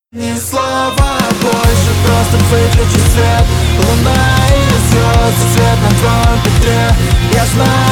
Ни слова больше, просто выключи свет. Луна и звезды, свет на твоем петре. Я знаю.